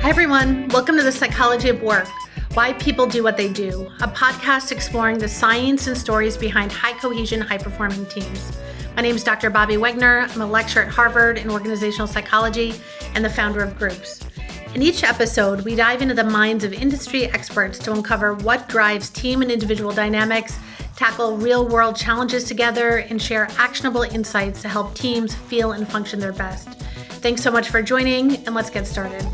Hi, everyone. Welcome to The Psychology of Work, Why People Do What They Do, a podcast exploring the science and stories behind high cohesion, high performing teams. My name is Dr. Bobby Wegner. I'm a lecturer at Harvard in organizational psychology and the founder of Groups. In each episode, we dive into the minds of industry experts to uncover what drives team and individual dynamics, tackle real-world challenges together, and share actionable insights to help teams feel and function their best. Thanks so much for joining, and let's get started.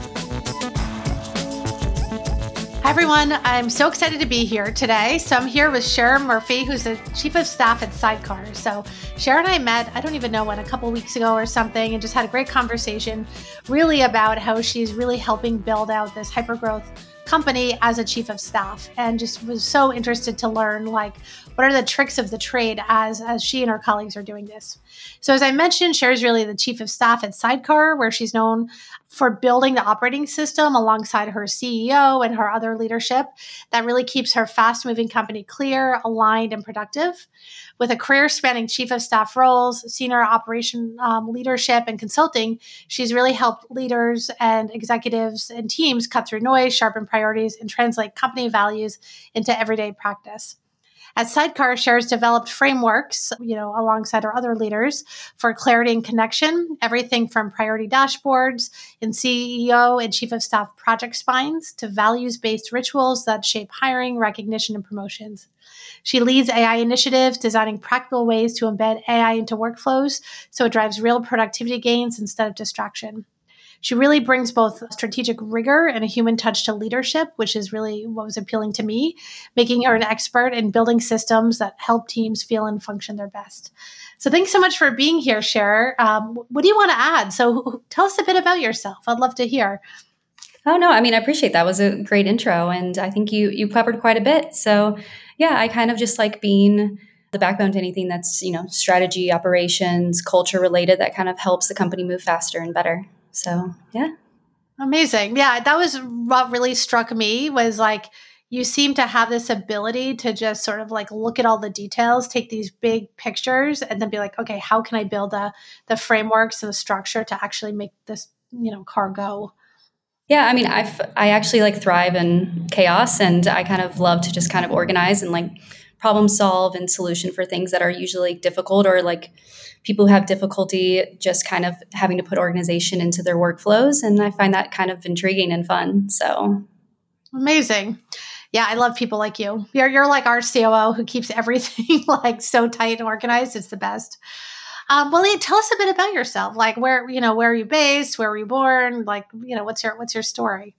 Hi, everyone. I'm so excited to be here today. So I'm here with Sharon Murphy, who's the Chief of Staff at Sidecar. So Sharon and I met, I don't even know when, a couple weeks ago or something, and just had a great conversation really about how she's really helping build out this hypergrowth company as a chief of staff, and just was so interested to learn what are the tricks of the trade as she and her colleagues are doing this. So as I mentioned, Cher's really the chief of staff at Sidecar, where she's known for building the operating system alongside her CEO and her other leadership that really keeps her fast-moving company clear, aligned, and productive. With a career spanning chief of staff roles, senior operation leadership, and consulting, she's really helped leaders and executives and teams cut through noise, sharpen priorities, and translate company values into everyday practice. At Sidecar, Cher's developed frameworks, alongside our other leaders for clarity and connection, everything from priority dashboards and CEO and chief of staff project spines to values-based rituals that shape hiring, recognition, and promotions. She leads AI initiatives, designing practical ways to embed AI into workflows so it drives real productivity gains instead of distraction. She really brings both strategic rigor and a human touch to leadership, which is really what was appealing to me, making her an expert in building systems that help teams feel and function their best. So thanks so much for being here, Cher. What do you want to add? So tell us a bit about yourself. I'd love to hear. Oh, no, I appreciate that. Was a great intro. And I think you covered quite a bit. So yeah, I kind of just like being the backbone to anything that's, strategy, operations, culture related that kind of helps the company move faster and better. So, yeah. Amazing. Yeah, that was what really struck me was you seem to have this ability to just sort of look at all the details, take these big pictures, and then be like, okay, how can I build the frameworks and the structure to actually make this, car go? Yeah, I actually thrive in chaos, and I kind of love to just kind of organize and problem solve and solution for things that are usually difficult, or people who have difficulty just kind of having to put organization into their workflows. And I find that kind of intriguing and fun. So amazing. Yeah, I love people like you. You're like our COO who keeps everything so tight and organized. It's the best. Well, Lee, tell us a bit about yourself. Where are you based? Where were you born? What's your story?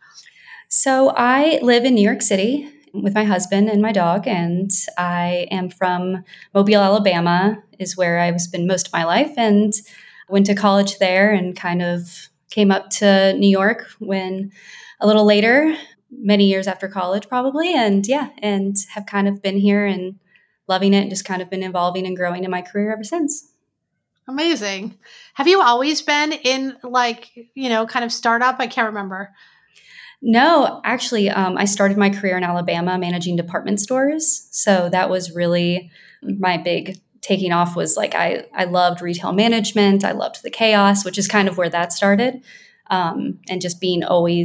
So I live in New York City with my husband and my dog, and I am from Mobile, Alabama, is where I've spent most of my life, and went to college there and kind of came up to New York when a little later, many years after college probably, and have kind of been here and loving it and just kind of been evolving and growing in my career ever since. Amazing. Have you always been in kind of startup? I can't remember. No, actually, I started my career in Alabama managing department stores. So that was really my big taking off was I loved retail management. I loved the chaos, which is kind of where that started. And just being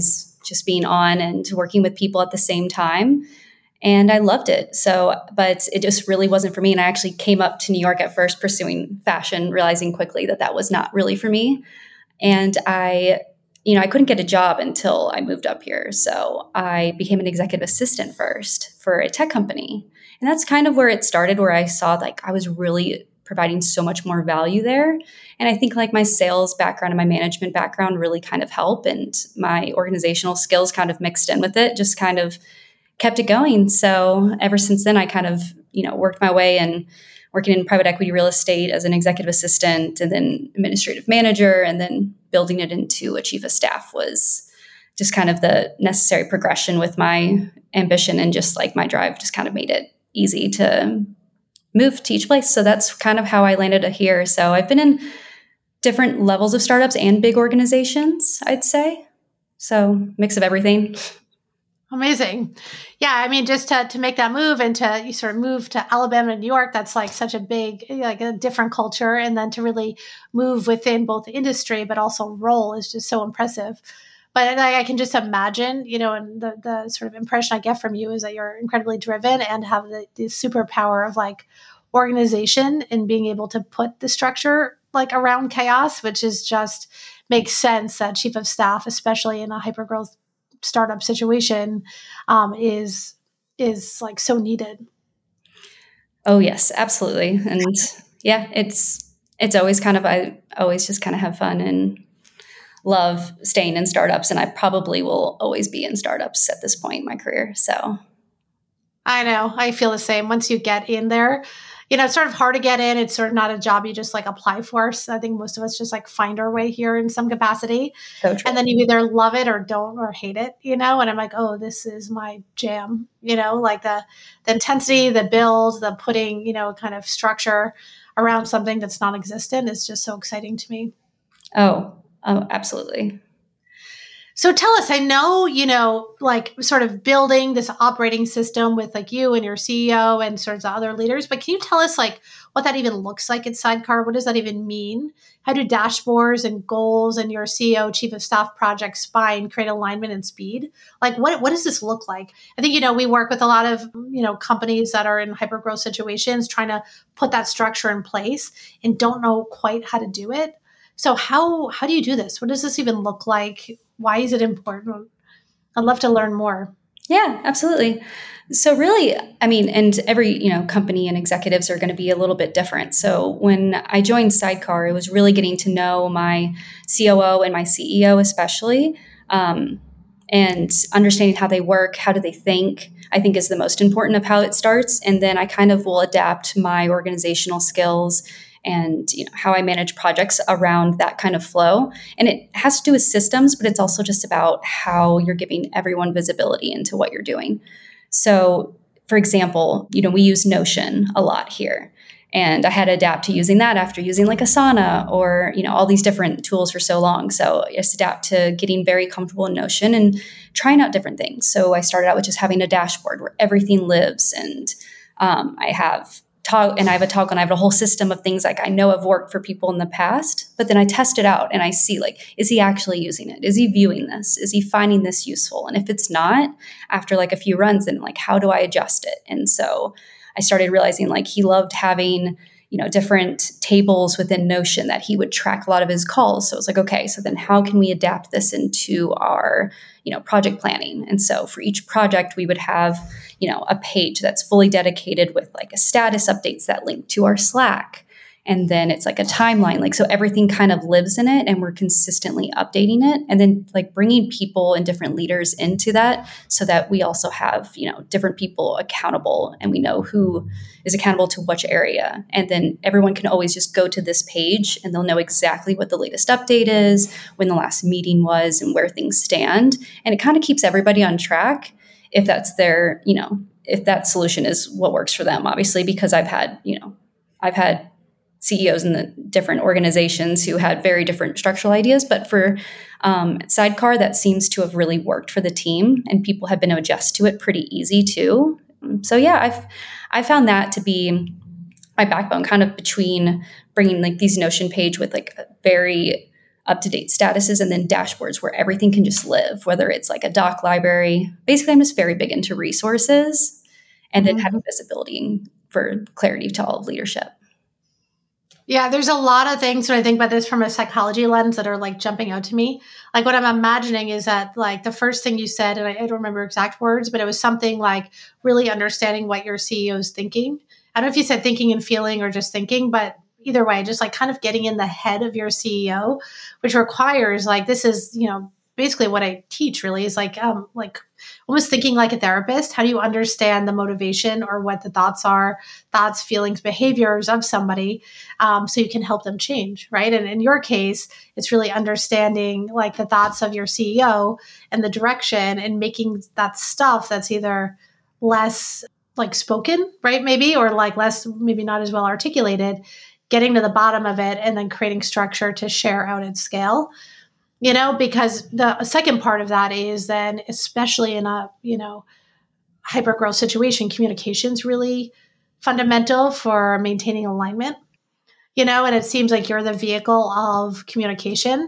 on and working with people at the same time. And I loved it. So, but it just really wasn't for me. And I actually came up to New York at first pursuing fashion, realizing quickly that was not really for me. And I couldn't get a job until I moved up here. So I became an executive assistant first for a tech company. And that's kind of where it started, where I saw I was really providing so much more value there. And I think my sales background and my management background really kind of help. And my organizational skills kind of mixed in with it, just kind of kept it going. So ever since then, I kind of, worked my way and working in private equity real estate as an executive assistant and then administrative manager, and then building it into a chief of staff was just kind of the necessary progression with my ambition, and just my drive just kind of made it easy to move to each place. So that's kind of how I landed here. So I've been in different levels of startups and big organizations, I'd say. So mix of everything. Amazing. Yeah. Just to make that move and you sort of move to Alabama and New York, that's such a big, a different culture. And then to really move within both the industry, but also role is just so impressive. But like, I can just imagine, and the sort of impression I get from you is that you're incredibly driven and have the superpower of like organization and being able to put the structure like around chaos, which is just makes sense that chief of staff, especially in a hypergrowth startup situation, is like so needed. Oh yes, absolutely. And yeah, it's always kind of, I always just kind of have fun and love staying in startups, and I probably will always be in startups at this point in my career. So I know. I feel the same. Once you get in there, it's sort of hard to get in. It's sort of not a job you just like apply for. So I think most of us just like find our way here in some capacity. so true. And then you either love it or don't or hate it, and I'm like, oh, this is my jam, like the intensity, the build, the putting, kind of structure around something that's non-existent is just so exciting to me. Oh, absolutely. So tell us, I know, like sort of building this operating system with like you and your CEO and sort of the other leaders, but can you tell us like what that even looks like at Sidecar? What does that even mean? How do dashboards and goals and your CEO, chief of staff project spine create alignment and speed? Like what does this look like? I think, we work with a lot of, companies that are in hypergrowth situations trying to put that structure in place and don't know quite how to do it. So how do you do this? What does this even look like? Why is it important? I'd love to learn more. Yeah, absolutely. So really, I mean, and every, company and executives are going to be a little bit different. So when I joined Sidecar, it was really getting to know my COO and my CEO, especially, and understanding how they work, how do they think, I think is the most important of how it starts. And then I kind of will adapt my organizational skills and how I manage projects around that kind of flow. And it has to do with systems, but it's also just about how you're giving everyone visibility into what you're doing. So, for example, we use Notion a lot here. And I had to adapt to using that after using like Asana or, all these different tools for so long. So I just adapt to getting very comfortable in Notion and trying out different things. So I started out with just having a dashboard where everything lives. And I have a I have a whole system of things like I know have worked for people in the past, but then I test it out and I see like, is he actually using it? Is he viewing this? Is he finding this useful? And if it's not, after like a few runs, then like, how do I adjust it? And so I started realizing like he loved having, different tables within Notion that he would track a lot of his calls. So it's like, okay, so then how can we adapt this into our, project planning? And so for each project, we would have, a page that's fully dedicated with like a status updates that link to our Slack. And then it's like a timeline, like, so everything kind of lives in it and we're consistently updating it. And then like bringing people and different leaders into that so that we also have, different people accountable and we know who is accountable to which area. And then everyone can always just go to this page and they'll know exactly what the latest update is, when the last meeting was and where things stand. And it kind of keeps everybody on track if that's their, if that solution is what works for them, obviously, because I've had CEOs in the different organizations who had very different structural ideas. But for Sidecar, that seems to have really worked for the team and people have been able to adjust to it pretty easy too. So yeah, I found that to be my backbone kind of between bringing like these Notion page with like very up-to-date statuses and then dashboards where everything can just live, whether it's like a doc library. Basically, I'm just very big into resources and then having visibility for clarity to all of leadership. Yeah, there's a lot of things when I think about this from a psychology lens that are like jumping out to me. Like what I'm imagining is that like the first thing you said, and I don't remember exact words, but it was something like really understanding what your CEO is thinking. I don't know if you said thinking and feeling or just thinking, but either way, just like kind of getting in the head of your CEO, which requires like, this is, basically what I teach really is like almost thinking like a therapist. How do you understand the motivation or what the thoughts are, feelings, behaviors of somebody, so you can help them change, right? And in your case, it's really understanding like the thoughts of your CEO and the direction and making that stuff that's either less like spoken, right? Maybe, or like less, maybe not as well articulated, getting to the bottom of it and then creating structure to share out at scale. Because the second part of that is then, especially in a, hypergrowth situation, communication is really fundamental for maintaining alignment, and it seems like you're the vehicle of communication.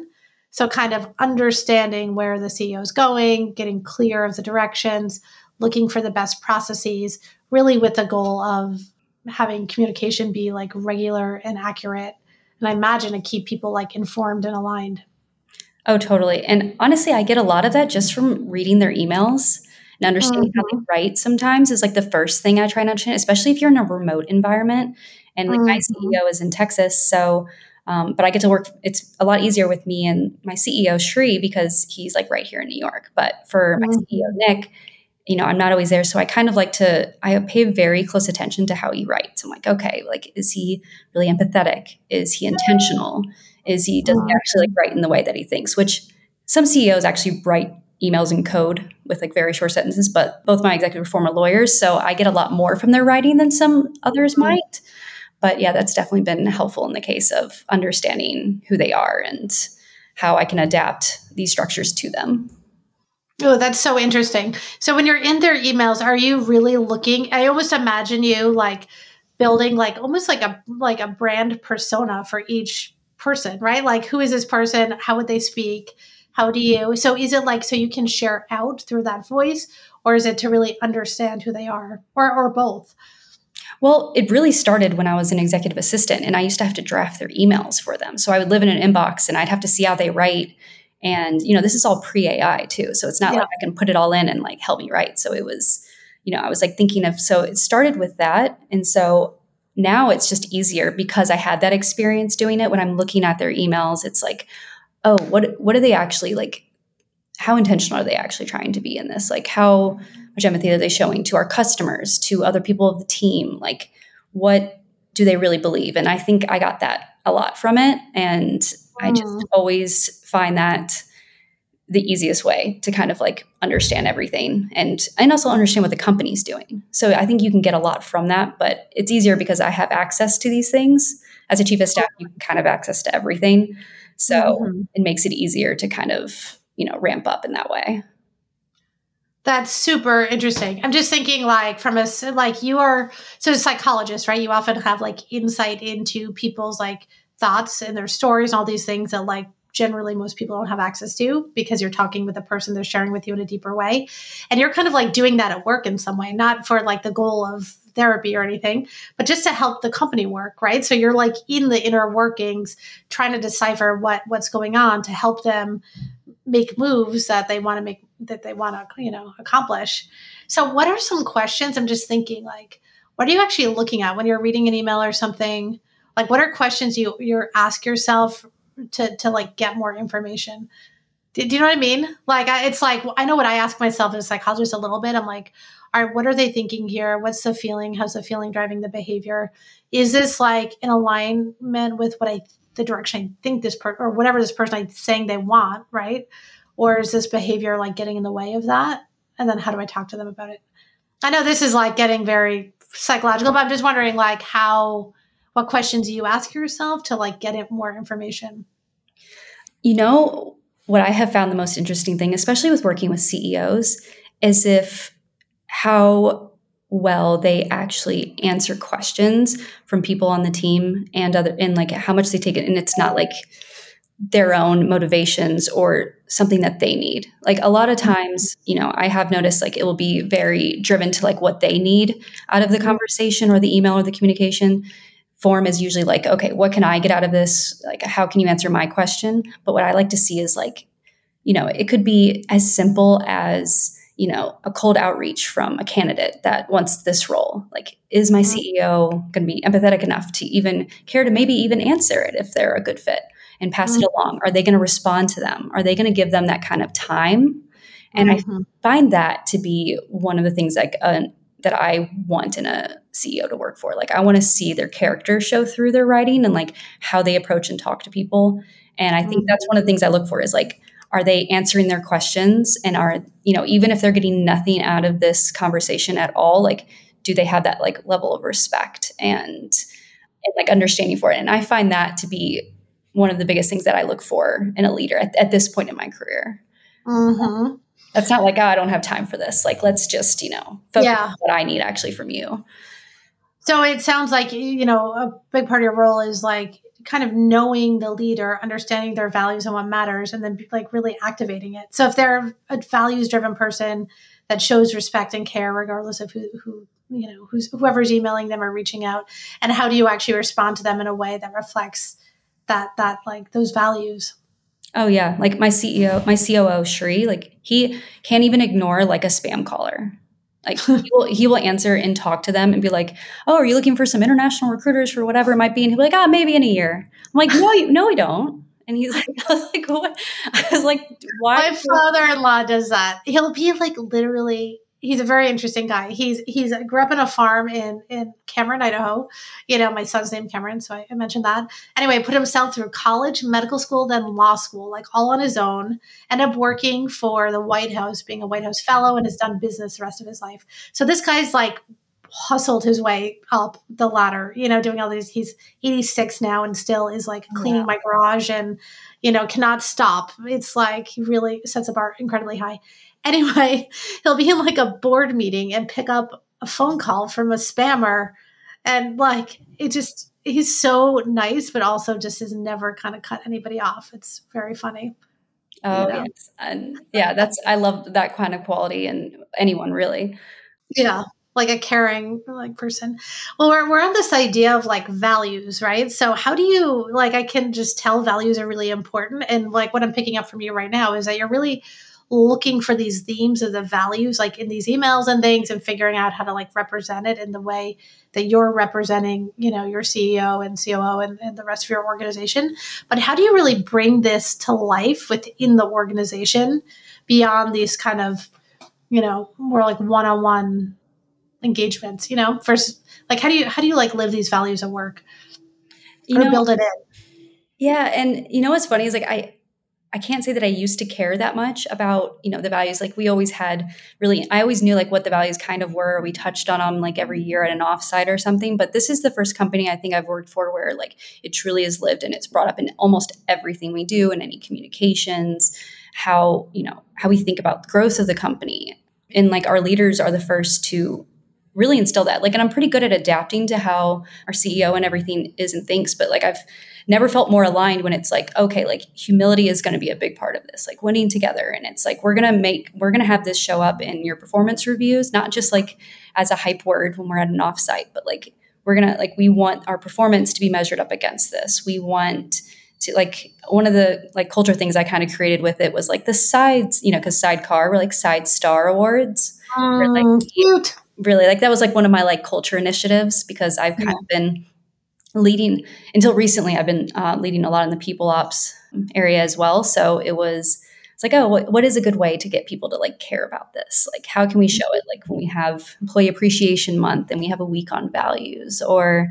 So kind of understanding where the CEO is going, getting clear of the directions, looking for the best processes, really with the goal of having communication be like regular and accurate. And I imagine to keep people like informed and aligned. Oh, totally. And honestly, I get a lot of that just from reading their emails and understanding how they Mm-hmm. write sometimes is like the first thing I try to understand, especially if you're in a remote environment. And like my Mm-hmm. CEO is in Texas. So, but I get to work, it's a lot easier with me and my CEO, Shri, because he's like right here in New York. But for my CEO, Mm-hmm. Nick, I'm not always there. So I kind of like I pay very close attention to how he writes. I'm like, okay, like, is he really empathetic? Is he intentional? Does he actually like Mm-hmm. write in the way that he thinks? Which some CEOs actually write emails in code with like very short sentences, but both my executive are former lawyers. So I get a lot more from their writing than some others might. But yeah, that's definitely been helpful in the case of understanding who they are and how I can adapt these structures to them. Oh, that's so interesting. So when you're in their emails, are you really looking? I almost imagine you like building like almost like a brand persona for each person, right? Like who is this person? How would they speak? How do you? So is it like so you can share out through that voice, or is it to really understand who they are, or both? Well, it really started when I was an executive assistant and I used to have to draft their emails for them. So I would live in an inbox and I'd have to see how they write. And, this is all pre AI too. So it's not like Yeah. I can put it all in and like help me write. So it was, I was like thinking of, so it started with that. And so now it's just easier because I had that experience doing it. When I'm looking at their emails, it's like, oh, what are they actually like? How intentional are they actually trying to be in this? Like, how much empathy are they showing to our customers, to other people of the team? Like, what do they really believe? And I think I got that a lot from it. And I just Mm. always find that the easiest way to kind of like understand everything and also understand what the company's doing. So I think you can get a lot from that, but it's easier because I have access to these things. As a chief of staff, you can kind of access to everything. So Mhm. it makes it easier to kind of, ramp up in that way. That's super interesting. I'm just thinking like from like you are so a psychologist, right? You often have like insight into people's like thoughts and their stories and all these things that like generally most people don't have access to because you're talking with the person they're sharing with you in a deeper way. And you're kind of like doing that at work in some way, not for like the goal of therapy or anything, but just to help the company work, right? So you're like in the inner workings trying to decipher what's going on to help them make moves that they want to make that they want to accomplish. So what are some questions? I'm just thinking like what are you actually looking at when you're reading an email or something? Like what are questions you ask yourself to like get more information? Do you know what I mean? Like it's like I know what I ask myself as a psychologist a little bit. I'm like, all right, what are they thinking here? What's the feeling? How's the feeling driving the behavior? Is this like in alignment with what I the direction I think this person or whatever this person is saying they want, right? Or is this behavior like getting in the way of that? And then how do I talk to them about it? I know this is like getting very psychological, but I'm just wondering like what questions do you ask yourself to like get it more information? You know, what I have found the most interesting thing, especially with working with CEOs, is if how well they actually answer questions from people on the team and like how much they take it. And it's not like their own motivations or something that they need. Like a lot of times, I have noticed like it will be very driven to like what they need out of the conversation or the email or the communication. Form is usually like, okay, what can I get out of this? Like, how can you answer my question? But what I like to see is like, it could be as simple as, a cold outreach from a candidate that wants this role. Like, is my CEO going to be empathetic enough to even care to maybe even answer it if they're a good fit and pass it along? Are they going to respond to them? Are they going to give them that kind of time? And I Mm-hmm. find that to be one of the things like that I want in a CEO to work for. Like I want to see their character show through their writing and like how they approach and talk to people. And I think that's one of the things I look for is like, are they answering their questions and are, even if they're getting nothing out of this conversation at all, like, do they have that like level of respect and like understanding for it? And I find that to be one of the biggest things that I look for in a leader at this point in my career. Mm-hmm. That's not like, oh, I don't have time for this. Like, let's just, focus Yeah. on what I need actually from you. So it sounds like, a big part of your role is like kind of knowing the leader, understanding their values and what matters, and then like really activating it. So if they're a values driven person that shows respect and care, regardless of who whoever's emailing them or reaching out, and how do you actually respond to them in a way that reflects that like those values? Oh yeah. Like my COO, Shri, like he can't even ignore like a spam caller. Like he will answer and talk to them and be like, "Oh, are you looking for some international recruiters for whatever it might be?" And he'll be like, "Ah, maybe in a year." I'm like, "No, we don't." And he's like, I was like, "What?" I was like, "Why?" My father-in-law does that. He'll be like literally. He's a very interesting guy. He's grew up in a farm in Cameron, Idaho. My son's named Cameron, so I mentioned that. Anyway, put himself through college, medical school, then law school, like all on his own. Ended up working for the White House, being a White House fellow, and has done business the rest of his life. So this guy's like hustled his way up the ladder, doing all these. He's 86 now and still is like cleaning my garage and, cannot stop. It's like he really sets the bar incredibly high. Anyway, he'll be in like a board meeting and pick up a phone call from a spammer. And like, he's so nice, but also just has never kind of cut anybody off. It's very funny. Oh yes. And yeah, I love that kind of quality in anyone really. Yeah, like a caring like person. Well, we're on this idea of like values, right? So how do you like? I can just tell values are really important, and like what I'm picking up from you right now is that you're really looking for these themes of the values, like in these emails and things, and figuring out how to like represent it in the way that you're representing, your CEO and COO and the rest of your organization. But how do you really bring this to life within the organization beyond these kind of more like one-on-one engagements, versus like, how do you like live these values at work or build it in? Yeah. And what's funny is like, I can't say that I used to care that much about, the values. Like we always had I always knew like what the values kind of were. We touched on them like every year at an offsite or something, but this is the first company I think I've worked for where like it truly is lived and it's brought up in almost everything we do in any communications, how we think about the growth of the company. And like our leaders are the first to really instill that. Like, and I'm pretty good at adapting to how our CEO and everything is and thinks, but like I've never felt more aligned when it's like, okay, like humility is going to be a big part of this, like winning together. And it's like, we're going to have this show up in your performance reviews, not just like as a hype word when we're at an offsite, but like, we want our performance to be measured up against this. We want to like, one of the like culture things I kind of created with it was like the sides, cause Sidecar were like side star awards. Cute. Really like that was like one of my like culture initiatives because I've kind of been leading until recently. I've been leading a lot in the people ops area as well. So it's like, oh, what is a good way to get people to like care about this? Like, how can we show it? Like when we have Employee Appreciation Month and we have a week on values, or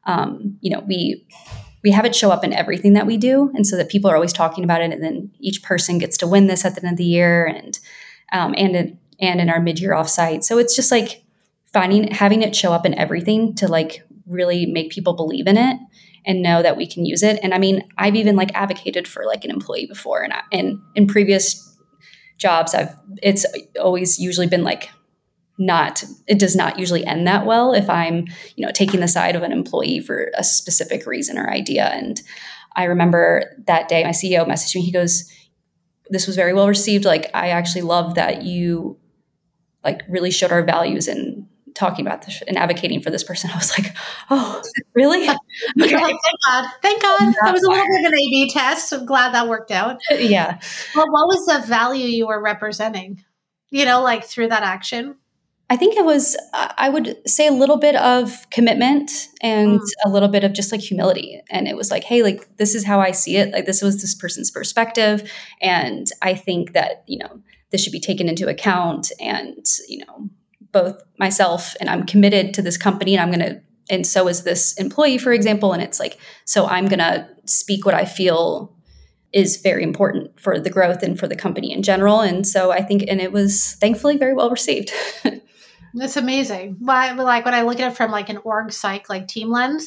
we have it show up in everything that we do, and so that people are always talking about it, and then each person gets to win this at the end of the year, and in our mid-year offsite. So it's just like having it show up in everything to like really make people believe in it and know that we can use it. And I mean, I've even like advocated for like an employee before, and in previous jobs, it's always usually been like it does not usually end that well if I'm, taking the side of an employee for a specific reason or idea. And I remember that day my CEO messaged me, he goes, "This was very well received. Like, I actually love that you like really showed our values in talking about this and advocating for this person." I was like, "Oh, really?" Okay. Thank God. That was a little bit of an A/B test. I'm glad that worked out. Yeah. Well, what was the value you were representing, like through that action? I think it was, I would say a little bit of commitment and a little bit of just like humility. And it was like, hey, like, this is how I see it. Like, this was this person's perspective. And I think that, this should be taken into account. And, both myself and I'm committed to this company and so is this employee, for example. And it's like, so I'm going to speak what I feel is very important for the growth and for the company in general. And so I think, and it was thankfully very well received. That's amazing. Like when I look at it from like an org psych, like team lens,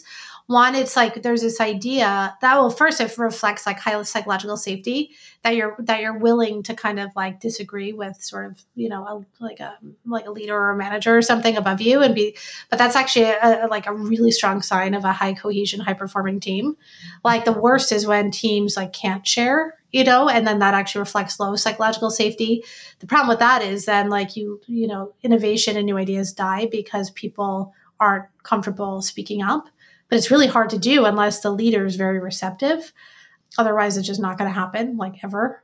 One, it's like there's this idea that, well, first it reflects like high psychological safety, that you're willing to kind of like disagree with sort of, like a leader or a manager or something above you and be, but that's actually like a really strong sign of a high cohesion, high performing team. Like the worst is when teams like can't share, and then that actually reflects low psychological safety. The problem with that is then like innovation and new ideas die because people aren't comfortable speaking up. But it's really hard to do unless the leader is very receptive. Otherwise, it's just not going to happen, like ever,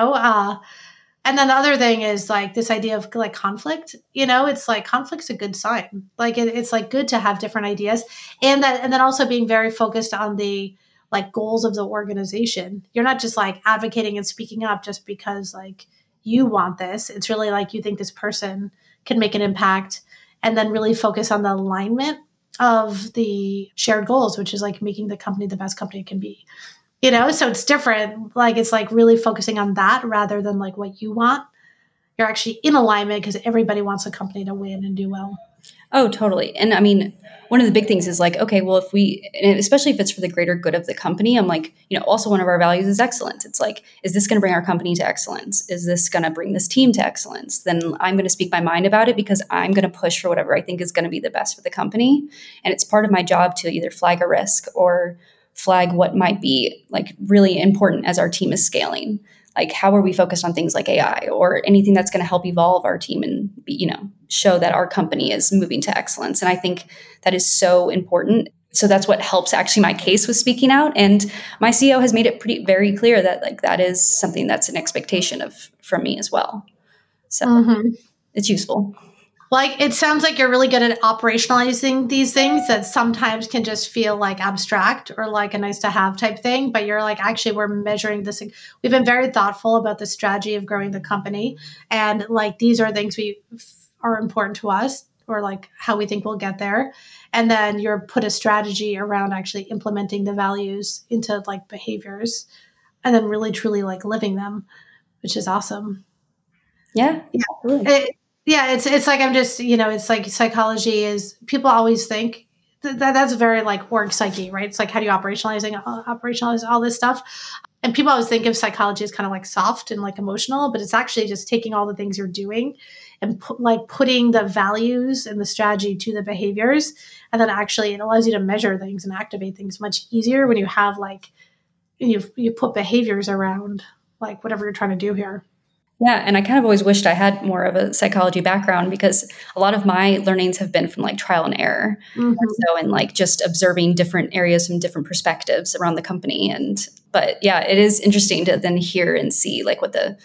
And then the other thing is like this idea of like conflict. It's like conflict's a good sign. Like it's like good to have different ideas, and then also being very focused on the like goals of the organization. You're not just like advocating and speaking up just because like you want this. It's really like you think this person can make an impact, and then really focus on the alignment of the shared goals, which is like making the company the best company it can be. So it's different. Like it's like really focusing on that rather than like what you want. You're actually in alignment because everybody wants the company to win and do well. Oh, totally. And I mean, one of the big things is like, okay, well, and especially if it's for the greater good of the company, I'm like, also one of our values is excellence. It's like, is this going to bring our company to excellence? Is this going to bring this team to excellence? Then I'm going to speak my mind about it because I'm going to push for whatever I think is going to be the best for the company. And it's part of my job to either flag a risk or flag what might be like really important as our team is scaling. Like, how are we focused on things like AI or anything that's going to help evolve our team and show that our company is moving to excellence? And I think that is so important. So that's what helps actually my case with speaking out. And my CEO has made it very clear that like that is something that's an expectation from me as well. So It's useful. Like it sounds like you're really good at operationalizing these things that sometimes can just feel like abstract or like a nice to have type thing. But you're like, actually, we're measuring this. We've been very thoughtful about the strategy of growing the company. And like, these are things are important to us or like how we think we'll get there. And then you're put a strategy around actually implementing the values into like behaviors and then really truly like living them, which is awesome. Yeah. It's like I'm just, it's like psychology is people always think that's very like org psyche, right? It's like how do you operationalize all this stuff? And people always think of psychology as kind of like soft and like emotional, but it's actually just taking all the things you're doing and putting the values and the strategy to the behaviors. And then actually it allows you to measure things and activate things much easier when you have like, you put behaviors around like whatever you're trying to do here. Yeah. And I kind of always wished I had more of a psychology background because a lot of my learnings have been from like trial and error. So, and like just observing different areas from different perspectives around the company. But yeah, it is interesting to then hear and see like what the,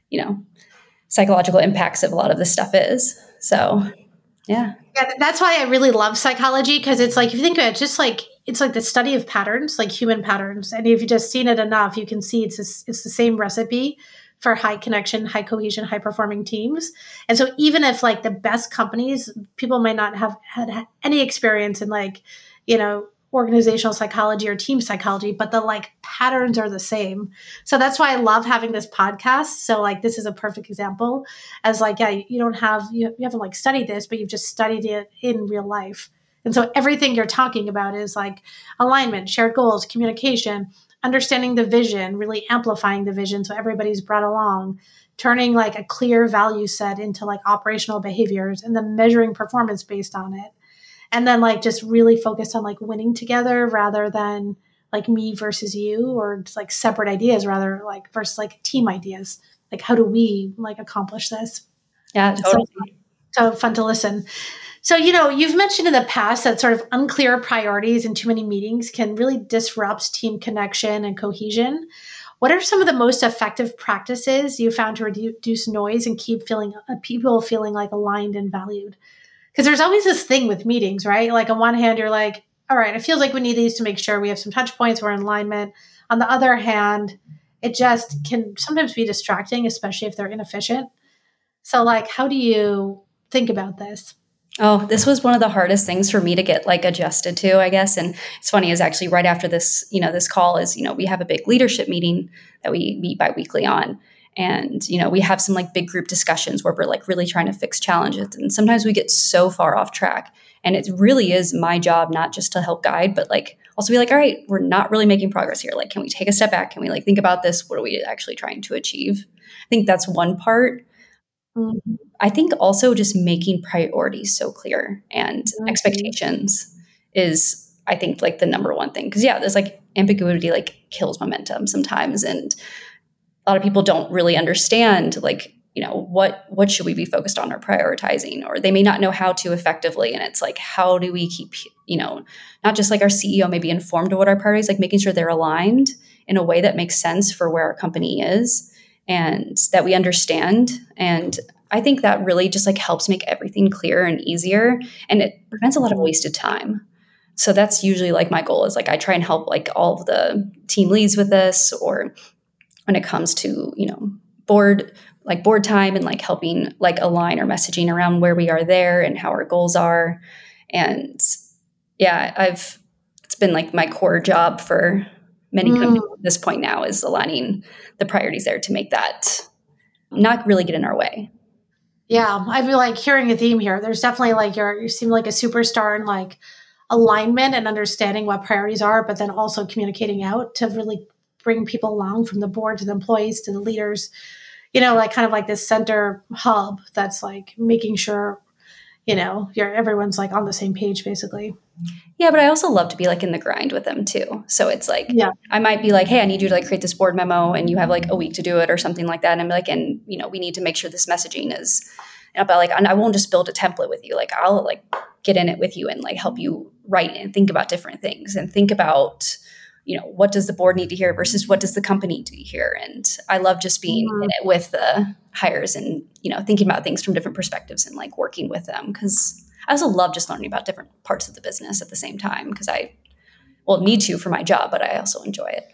psychological impacts of a lot of this stuff is. So, yeah. Yeah, that's why I really love psychology because it's like, if you think about it, just like, it's like the study of patterns, like human patterns. And if you've just seen it enough, you can see it's the same recipe for high connection, high cohesion, high performing teams. And so even if like the best companies, people might not have had any experience in like, organizational psychology or team psychology, but the like patterns are the same. So that's why I love having this podcast. So like, this is a perfect example as like, yeah, you haven't like studied this, but you've just studied it in real life. And so everything you're talking about is like alignment, shared goals, communication, understanding the vision, really amplifying the vision so everybody's brought along, turning like a clear value set into like operational behaviors and then measuring performance based on it. And then like just really focus on like winning together rather than like me versus you or just like separate ideas rather like versus like team ideas. Like how do we like accomplish this? Yeah, totally. So fun to listen. So, you've mentioned in the past that sort of unclear priorities and too many meetings can really disrupt team connection and cohesion. What are some of the most effective practices you found to reduce noise and keep people feeling like aligned and valued? Because there's always this thing with meetings, right? Like on one hand, you're like, all right, it feels like we need these to make sure we have some touch points, we're in alignment. On the other hand, it just can sometimes be distracting, especially if they're inefficient. So like, how do you think about this? Oh, this was one of the hardest things for me to get like adjusted to, I guess. And it's funny is actually right after this, this call is, we have a big leadership meeting that we meet biweekly on. And, we have some like big group discussions where we're like really trying to fix challenges. And sometimes we get so far off track. And it really is my job, not just to help guide, but like also be like, all right, we're not really making progress here. Like, can we take a step back? Can we like think about this? What are we actually trying to achieve? I think that's one part. Mhm. I think also just making priorities so clear and Mhm. expectations is, I think, like the number one thing. Cause yeah, there's like ambiguity like kills momentum sometimes. And a lot of people don't really understand like, what should we be focused on or prioritizing, or they may not know how to effectively. And it's like, how do we keep, not just like our CEO may be informed of what our priorities, like making sure they're aligned in a way that makes sense for where our company is and that we understand. And I think that really just like helps make everything clearer and easier, and it prevents a lot of Mhm. wasted time. So that's usually like my goal is like I try and help like all of the team leads with this, or when it comes to, board time and like helping like align our messaging around where we are there and how our goals are. And yeah, it's been like my core job for many Mm. companies at this point now is aligning the priorities there to make that not really get in our way. Yeah, I feel like hearing a theme here. There's definitely like you seem like a superstar in like alignment and understanding what priorities are, but then also communicating out to really bring people along from the board to the employees to the leaders. Like kind of like this center hub that's like making sure everyone's like on the same page, basically. Yeah, but I also love to be like in the grind with them too. So it's like Yeah. I might be like, hey, I need you to like create this board memo and you have like a week to do it or something like that. And I'm like, and we need to make sure this messaging is about like, and I won't just build a template with you. Like I'll like get in it with you and like help you write and think about different things and think about, what does the board need to hear versus what does the company need to hear. And I love just being in Mhm. it with the hires and, thinking about things from different perspectives and like working with them. Cause I also love just learning about different parts of the business at the same time because need to for my job, but I also enjoy it.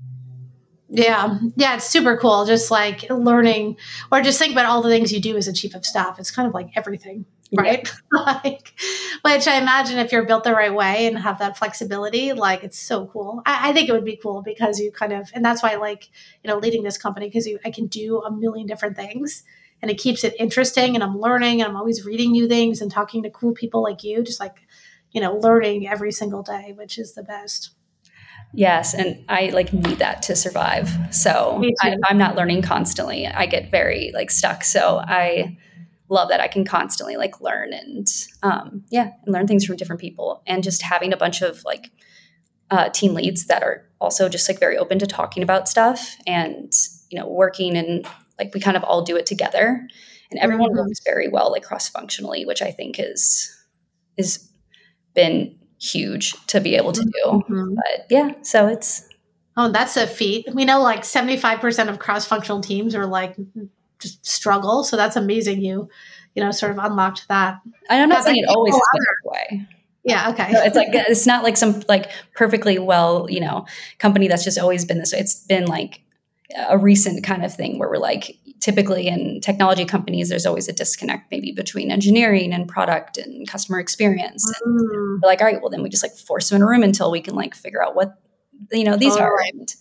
Yeah. Yeah. It's super cool. Just like learning or just think about all the things you do as a chief of staff. It's kind of like everything, Yeah. right? Like, which I imagine if you're built the right way and have that flexibility, like it's so cool. I think it would be cool because you kind of, and that's why I like, leading this company because I can do a million different things and it keeps it interesting and I'm learning and I'm always reading new things and talking to cool people like you, just like, learning every single day, which is the best. Yes. And I like need that to survive. So Me if too. I'm not learning constantly, I get very like stuck. So I love that I can constantly like learn and and learn things from different people and just having a bunch of like team leads that are also just like very open to talking about stuff and, working and like we kind of all do it together and everyone Mhm. works very well, like cross functionally, which I think is been huge to be able to do. Mhm. But yeah, so it's Oh, that's a feat. We know like 75% of cross-functional teams are like just struggle. So that's amazing sort of unlocked that. and I'm not Because I saying think it always people has been other that way. yeah, okay. So it's like it's not like some like perfectly well, company that's just always been this way. It's been like a recent kind of thing where we're like typically in technology companies, there's always a disconnect maybe between engineering and product and customer experience. And Mm, we're like, all right, well then we just like force them in a room until we can like figure out what these are. totally. And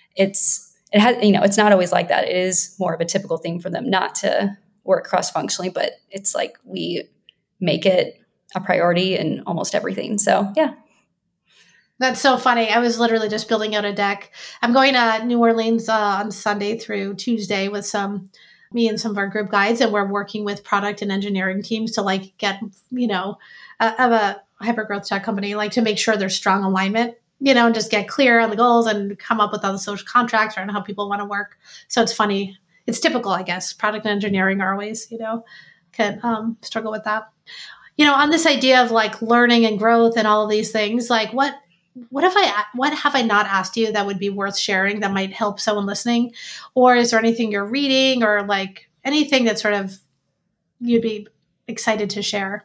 it has it's not always like that. It is more of a typical thing for them not to work cross functionally, but it's like we make it a priority in almost everything. So yeah. That's so funny. I was literally just building out a deck. I'm going to New Orleans on Sunday through Tuesday with me and some of our group guides, and we're working with product and engineering teams to like get, of a hyper growth tech company, like to make sure there's strong alignment, and just get clear on the goals and come up with all the social contracts around how people want to work. So it's funny. It's typical, I guess. Product and engineering are always, can struggle with that. On this idea of like learning and growth and all of these things, like what have I not asked you that would be worth sharing that might help someone listening? Or is there anything you're reading or like anything that sort of you'd be excited to share?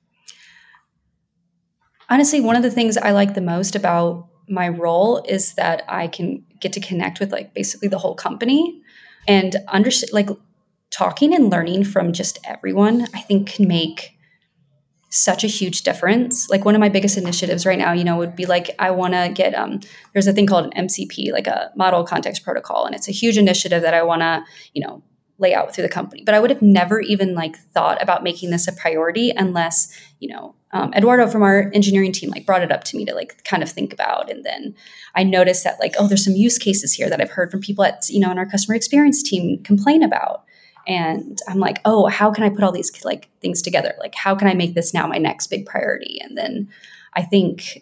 Honestly, one of the things I like the most about my role is that I can get to connect with like basically the whole company and understand like talking and learning from just everyone, I think can make such a huge difference. Like one of my biggest initiatives right now, would be like I want to get there's a thing called an MCP, like a model context protocol, and it's a huge initiative that I want to, lay out through the company. But I would have never even like thought about making this a priority unless, Eduardo from our engineering team like brought it up to me to like kind of think about. And then I noticed that like, oh, there's some use cases here that I've heard from people at, in our customer experience team complain about. And I'm like, oh, how can I put all these like things together? Like, how can I make this now my next big priority? And then I think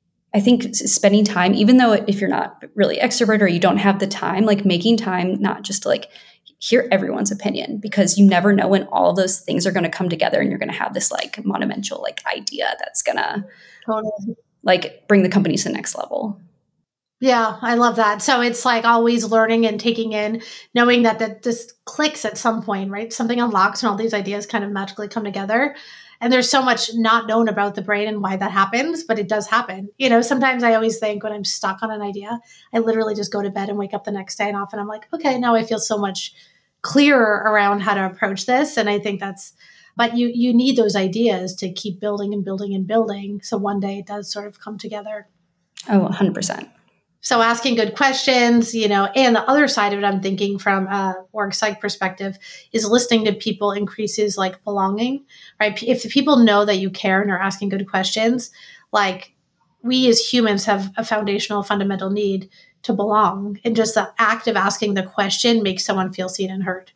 spending time, even though if you're not really extrovert or you don't have the time, like making time, not just to like hear everyone's opinion, because you never know when all those things are going to come together and you're going to have this like monumental like idea that's going to Totally. like bring the company to the next level. Yeah, I love that. So it's like always learning and taking in, knowing that this clicks at some point, right? Something unlocks and all these ideas kind of magically come together. And there's so much not known about the brain and why that happens, but it does happen. Sometimes I always think when I'm stuck on an idea, I literally just go to bed and wake up the next day, and often I'm like, okay, now I feel so much clearer around how to approach this. And I think but you need those ideas to keep building and building and building. So one day it does sort of come together. Oh, 100%. So asking good questions, and the other side of it, I'm thinking from a org psych perspective, is listening to people increases like belonging, right? If the people know that you care and are asking good questions, like we as humans have a foundational, fundamental need to belong. And just the act of asking the question makes someone feel seen and heard,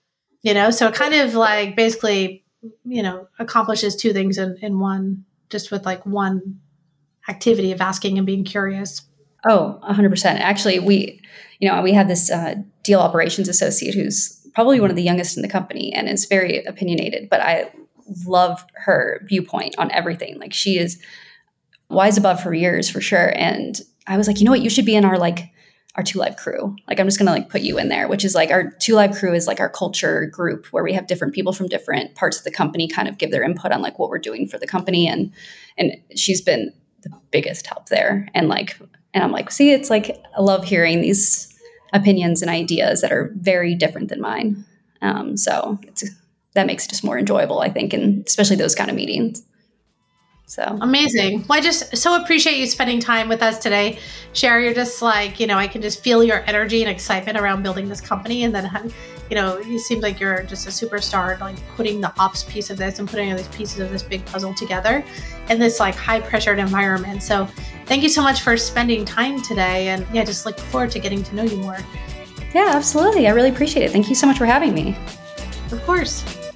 So it kind of like basically, accomplishes two things in one, just with like one activity of asking and being curious. Oh, 100%. Actually, we have this deal operations associate who's probably one of the youngest in the company and is very opinionated, but I love her viewpoint on everything. Like she is wise above her years for sure. And I was like, you know what, you should be in our 2 Live crew. Like, I'm just going to like put you in there, which is like our 2 Live crew is like our culture group where we have different people from different parts of the company kind of give their input on like what we're doing for the company. And she's been the biggest help there. And I'm like, see, it's like, I love hearing these opinions and ideas that are very different than mine. So that makes it just more enjoyable, I think, and especially those kind of meetings. So amazing. Well, I just so appreciate you spending time with us today. Cher, you're just like, I can just feel your energy and excitement around building this company. And then, you seem like you're just a superstar, like putting the ops piece of this and putting all these pieces of this big puzzle together in this like high pressured environment. So thank you so much for spending time today. And yeah, just look forward to getting to know you more. Yeah, absolutely. I really appreciate it. Thank you so much for having me. Of course.